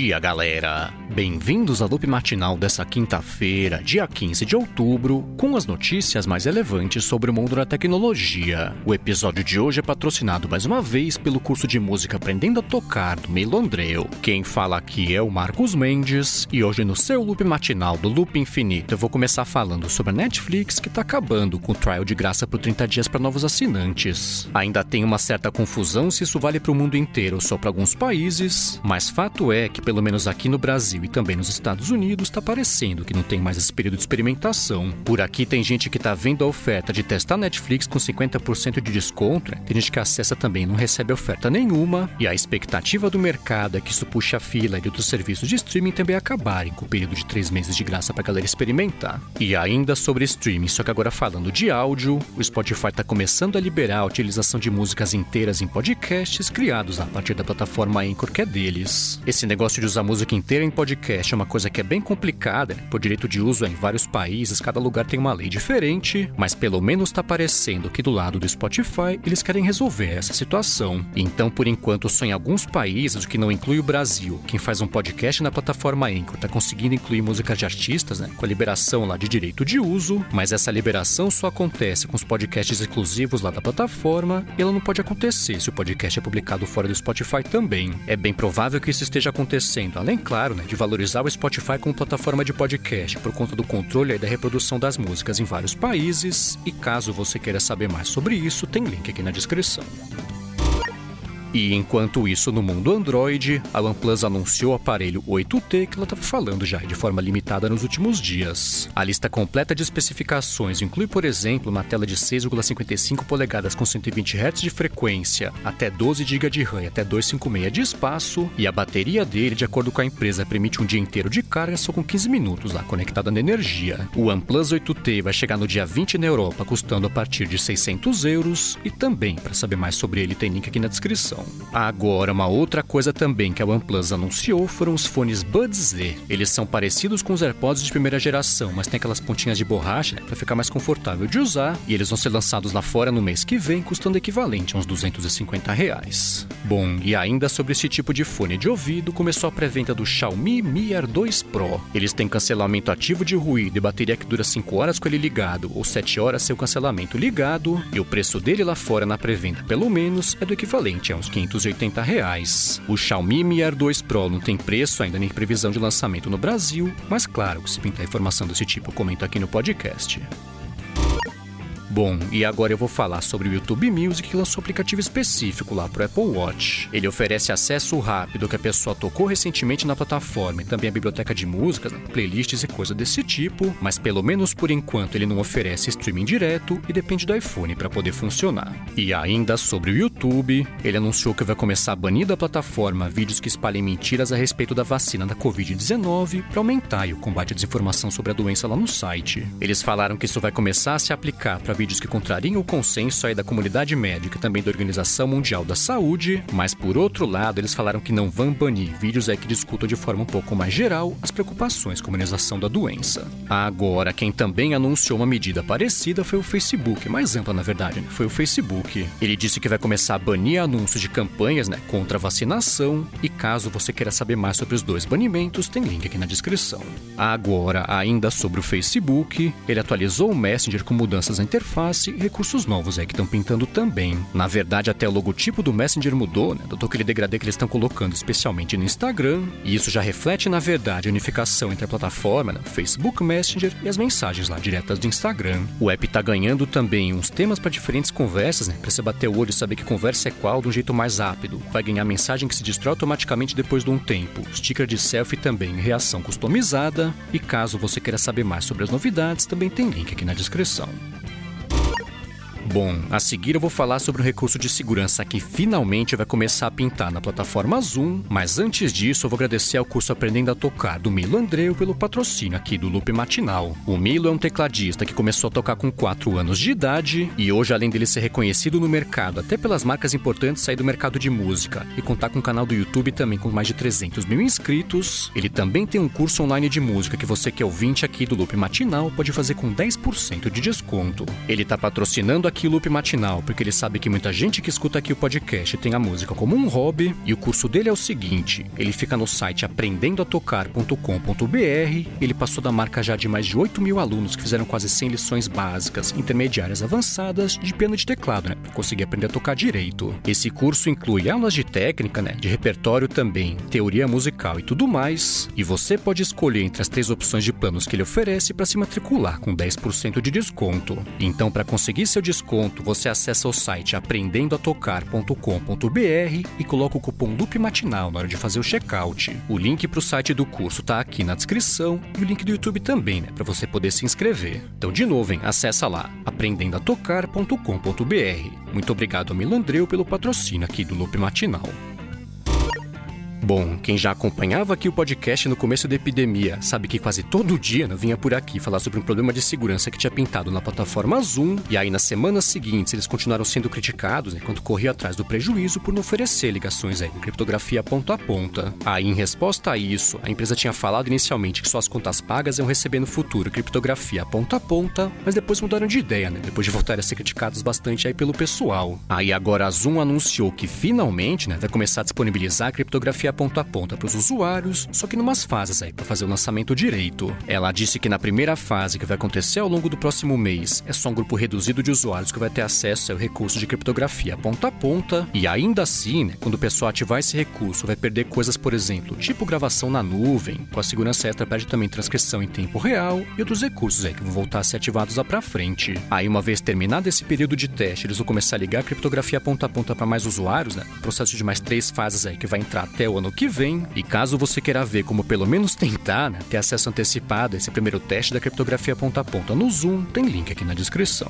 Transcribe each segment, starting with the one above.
dia, galera! Bem-vindos ao Loop Matinal dessa quinta-feira, dia 15 de outubro, com as notícias mais relevantes sobre o mundo da tecnologia. O episódio de hoje é patrocinado mais uma vez pelo curso de música Aprendendo a Tocar, do Milo Andreu. Quem fala aqui é o Marcos Mendes, e hoje no seu Loop Matinal do Loop Infinito eu vou começar falando sobre a Netflix, que tá acabando com o trial de graça por 30 dias para novos assinantes. Ainda tem uma certa confusão se isso vale para o mundo inteiro ou só para alguns países, mas fato é que pelo menos aqui no Brasil e também nos Estados Unidos tá parecendo que não tem mais esse período de experimentação. Por aqui tem gente que tá vendo a oferta de testar Netflix com 50% de desconto, né? Tem gente que acessa também e não recebe oferta nenhuma, e a expectativa do mercado é que isso puxe a fila de outros serviços de streaming também acabarem com o período de 3 meses de graça pra galera experimentar. E ainda sobre streaming, só que agora falando de áudio, o Spotify tá começando a liberar a utilização de músicas inteiras em podcasts criados a partir da plataforma Anchor, que é deles. Esse negócio de usar música inteira em podcast é uma coisa que é bem complicada, né? Por direito de uso em vários países, cada lugar tem uma lei diferente, mas pelo menos tá parecendo que do lado do Spotify eles querem resolver essa situação. Então, por enquanto, só em alguns países, o que não inclui o Brasil, quem faz um podcast na plataforma Anchor tá conseguindo incluir músicas de artistas, né? Com a liberação lá de direito de uso, mas essa liberação só acontece com os podcasts exclusivos lá da plataforma, e ela não pode acontecer se o podcast é publicado fora do Spotify também. É bem provável que isso esteja acontecendo, além, claro, né, de valorizar o Spotify como plataforma de podcast por conta do controle e da reprodução das músicas em vários países, e caso você queira saber mais sobre isso, tem link aqui na descrição. E enquanto isso, no mundo Android, a OnePlus anunciou o aparelho 8T que ela estava falando já de forma limitada nos últimos dias. A lista completa de especificações inclui, por exemplo, uma tela de 6,55 polegadas com 120 Hz de frequência, até 12 GB de RAM e até 256 de espaço, e a bateria dele, de acordo com a empresa, permite um dia inteiro de carga só com 15 minutos lá conectada na energia. O OnePlus 8T vai chegar no dia 20 na Europa, custando a partir de €600, e também, para saber mais sobre ele, tem link aqui na descrição. Agora, uma outra coisa também que a OnePlus anunciou foram os fones Buds Z. Eles são parecidos com os AirPods de primeira geração, mas tem aquelas pontinhas de borracha, né, para ficar mais confortável de usar, e eles vão ser lançados lá fora no mês que vem, custando equivalente a uns R$250. Bom, e ainda sobre esse tipo de fone de ouvido, começou a pré-venda do Xiaomi Mi Air 2 Pro. Eles têm cancelamento ativo de ruído e bateria que dura 5 horas com ele ligado, ou 7 horas sem o cancelamento ligado, e o preço dele lá fora na pré-venda, pelo menos, é do equivalente a uns R$580. O Xiaomi Mi Air 2 Pro não tem preço ainda nem previsão de lançamento no Brasil, mas claro que se pintar informação desse tipo eu comento aqui no podcast. Bom, e agora eu vou falar sobre o YouTube Music, que lançou um aplicativo específico lá pro Apple Watch. Ele oferece acesso rápido que a pessoa tocou recentemente na plataforma e também a biblioteca de músicas, playlists e coisa desse tipo, mas pelo menos por enquanto ele não oferece streaming direto e depende do iPhone para poder funcionar. E ainda sobre o YouTube, ele anunciou que vai começar a banir da plataforma vídeos que espalhem mentiras a respeito da vacina da Covid-19 para aumentar o combate à desinformação sobre a doença lá no site. Eles falaram que isso vai começar a se aplicar para vídeos que contrariam o consenso aí da comunidade médica e também da Organização Mundial da Saúde, mas por outro lado eles falaram que não vão banir vídeos aí que discutam de forma um pouco mais geral as preocupações com a imunização da doença. Agora, quem também anunciou uma medida parecida foi o Facebook, mais ampla na verdade, né? Foi o Facebook. Ele disse que vai começar a banir anúncios de campanhas, né, contra a vacinação, e caso você queira saber mais sobre os dois banimentos, tem link aqui na descrição. Agora, ainda sobre o Facebook, ele atualizou o Messenger com mudanças na interface e recursos novos aí que estão pintando também. Na verdade, até o logotipo do Messenger mudou, né? Do aquele degradê que eles estão colocando especialmente no Instagram, e isso já reflete, na verdade, a unificação entre a plataforma, né, Facebook Messenger e as mensagens lá diretas do Instagram. O app tá ganhando também uns temas para diferentes conversas, né? Pra você bater o olho e saber que conversa é qual de um jeito mais rápido. Vai ganhar mensagem que se destrói automaticamente depois de um tempo. Sticker de selfie também, reação customizada. E caso você queira saber mais sobre as novidades, também tem link aqui na descrição. Bom, a seguir eu vou falar sobre um recurso de segurança que finalmente vai começar a pintar na plataforma Zoom, mas antes disso eu vou agradecer ao curso Aprendendo a Tocar do Milo Andreu pelo patrocínio aqui do Loop Matinal. O Milo é um tecladista que começou a tocar com 4 anos de idade e hoje, além dele ser reconhecido no mercado, até pelas marcas importantes sair do mercado de música e contar com um canal do YouTube também com mais de 300 mil inscritos, ele também tem um curso online de música que você que é ouvinte aqui do Loop Matinal pode fazer com 10% de desconto. Ele tá patrocinando aqui aqui o Loop Matinal porque ele sabe que muita gente que escuta aqui o podcast tem a música como um hobby, e o curso dele é o seguinte: ele fica no site aprendendoatocar.com.br. ele passou da marca já de mais de 8.000 alunos que fizeram quase 100 lições básicas, intermediárias, avançadas de piano e de teclado, para conseguir aprender a tocar direito. Esse curso inclui aulas de técnica, de repertório também, teoria musical e tudo mais, e você pode escolher entre as 3 opções de planos que ele oferece para se matricular com 10% de desconto. Então, para conseguir seu desconto, você acessa o site aprendendoatocar.com.br e coloca o cupom Loop Matinal na hora de fazer o checkout. O link para o site do curso tá aqui na descrição e o link do YouTube também, para você poder se inscrever. Então, de novo, acessa lá, aprendendoatocar.com.br. Muito obrigado ao Milandreu pelo patrocínio aqui do Loop Matinal. Bom, quem já acompanhava aqui o podcast no começo da epidemia sabe que quase todo dia eu vinha por aqui falar sobre um problema de segurança que tinha pintado na plataforma Zoom, e aí nas semanas seguintes eles continuaram sendo criticados enquanto corriam atrás do prejuízo por não oferecer ligações com criptografia ponta a ponta. Aí, em resposta a isso, a empresa tinha falado inicialmente que só as contas pagas iam receber no futuro criptografia ponta a ponta, mas depois mudaram de ideia, depois de voltarem a ser criticados bastante aí pelo pessoal. Aí agora a Zoom anunciou que finalmente vai começar a disponibilizar a criptografia ponta a ponta para os usuários, só que numas fases para fazer o lançamento direito. Ela disse que na primeira fase, que vai acontecer ao longo do próximo mês, é só um grupo reduzido de usuários que vai ter acesso ao recurso de criptografia ponta a ponta, e ainda assim, quando o pessoal ativar esse recurso, vai perder coisas, por exemplo, tipo gravação na nuvem, com a segurança extra perde também transcrição em tempo real, e outros recursos que vão voltar a ser ativados lá pra frente. Aí, uma vez terminado esse período de teste, eles vão começar a ligar a criptografia ponta a ponta para mais usuários, processo de mais 3 fases que vai entrar até o ano que vem. E caso você queira ver como pelo menos tentar ter acesso antecipado a esse primeiro teste da criptografia ponta a ponta no Zoom, tem link aqui na descrição.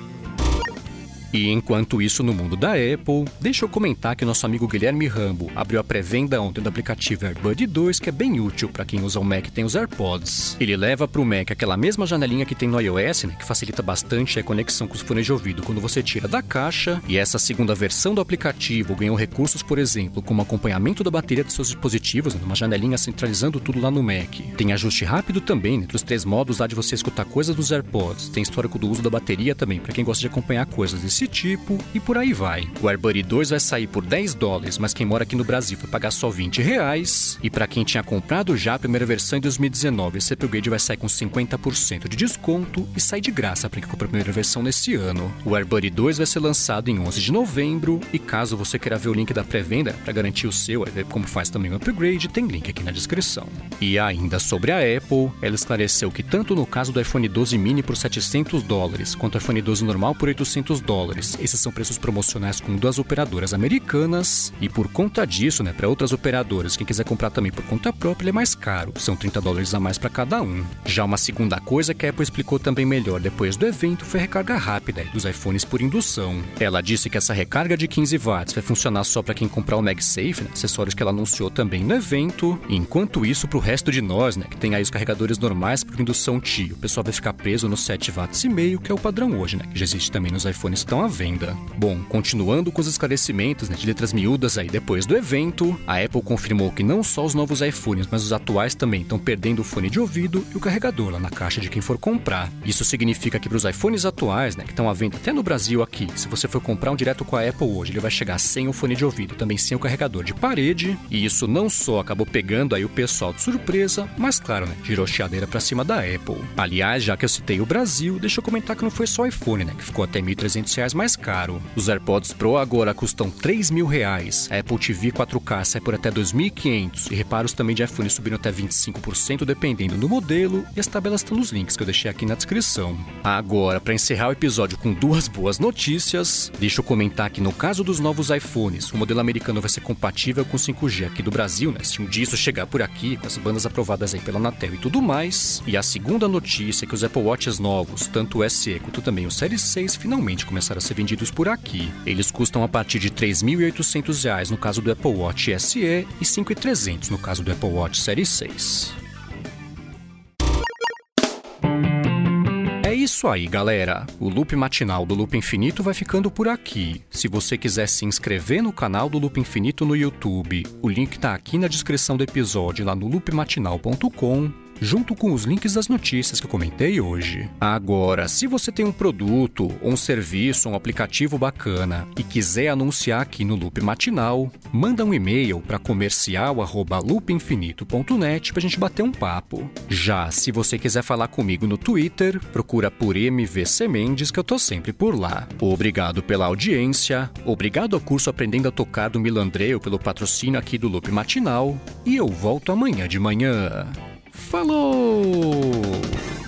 E enquanto isso, no mundo da Apple, deixa eu comentar que nosso amigo Guilherme Rambo abriu a pré-venda ontem do aplicativo AirBuddy 2, que é bem útil para quem usa o Mac e tem os AirPods. Ele leva para o Mac aquela mesma janelinha que tem no iOS, que facilita bastante a conexão com os fones de ouvido quando você tira da caixa, e essa segunda versão do aplicativo ganhou recursos, por exemplo, como acompanhamento da bateria dos seus dispositivos, numa janelinha centralizando tudo lá no Mac. Tem ajuste rápido também, entre os 3 modos lá de você escutar coisas dos AirPods, tem histórico do uso da bateria também, para quem gosta de acompanhar coisas desse tipo, e por aí vai. O AirBuddy 2 vai sair por $10, mas quem mora aqui no Brasil vai pagar só R$20, e para quem tinha comprado já a primeira versão em 2019, esse upgrade vai sair com 50% de desconto e sai de graça para quem comprou a primeira versão nesse ano. O AirBuddy 2 vai ser lançado em 11 de novembro, e caso você queira ver o link da pré-venda para garantir o seu, ver como faz também o upgrade, tem link aqui na descrição. E ainda sobre a Apple, ela esclareceu que tanto no caso do iPhone 12 mini por $700, quanto o iPhone 12 normal por $800, esses são preços promocionais com 2 operadoras americanas, e por conta disso, para outras operadoras, quem quiser comprar também por conta própria, ele é mais caro, são $30 a mais para cada um. Já uma segunda coisa que a Apple explicou também melhor depois do evento foi a recarga rápida dos iPhones por indução. Ela disse que essa recarga de 15 watts vai funcionar só para quem comprar o MagSafe, acessórios que ela anunciou também no evento, e enquanto isso, pro resto de nós, que tem aí os carregadores normais por indução Qi, o pessoal vai ficar preso nos 7,5 watts, que é o padrão hoje, que já existe também nos iPhones que estão à venda. Bom, continuando com os esclarecimentos de letras miúdas aí depois do evento, a Apple confirmou que não só os novos iPhones, mas os atuais também estão perdendo o fone de ouvido e o carregador lá na caixa de quem for comprar. Isso significa que para os iPhones atuais, que estão à venda até no Brasil aqui, se você for comprar um direto com a Apple hoje, ele vai chegar sem o fone de ouvido, também sem o carregador de parede, e isso não só acabou pegando aí o pessoal de surpresa, mas claro, tirou chiadeira pra cima da Apple. Aliás, já que eu citei o Brasil, deixa eu comentar que não foi só o iPhone, que ficou até R$1.300 mais caro. Os AirPods Pro agora custam R$3.000, a Apple TV 4K sai por até R$2.500, e reparos também de iPhone subiram até 25% dependendo do modelo, e as tabelas estão nos links que eu deixei aqui na descrição. Agora, para encerrar o episódio com 2 boas notícias, deixa eu comentar que no caso dos novos iPhones, o modelo americano vai ser compatível com 5G aqui do Brasil, se um dia isso chegar por aqui, com as bandas aprovadas aí pela Anatel e tudo mais. E a segunda notícia é que os Apple Watches novos, tanto o SE quanto também o Série 6, finalmente começaram a ser vendidos por aqui. Eles custam a partir de R$3.800 no caso do Apple Watch SE e R$5.300 no caso do Apple Watch Série 6. É isso aí, galera. O Loop Matinal do Loop Infinito vai ficando por aqui. Se você quiser se inscrever no canal do Loop Infinito no YouTube, o link tá aqui na descrição do episódio lá no loopmatinal.com. junto com os links das notícias que eu comentei hoje. Agora, se você tem um produto, um serviço, um aplicativo bacana e quiser anunciar aqui no Loop Matinal, manda um e-mail para comercial@loopinfinito.net pra gente bater um papo. Já se você quiser falar comigo no Twitter, procura por MVC Mendes que eu tô sempre por lá. Obrigado pela audiência, obrigado ao curso Aprendendo a Tocar do Milandreu pelo patrocínio aqui do Loop Matinal e eu volto amanhã de manhã. Falou!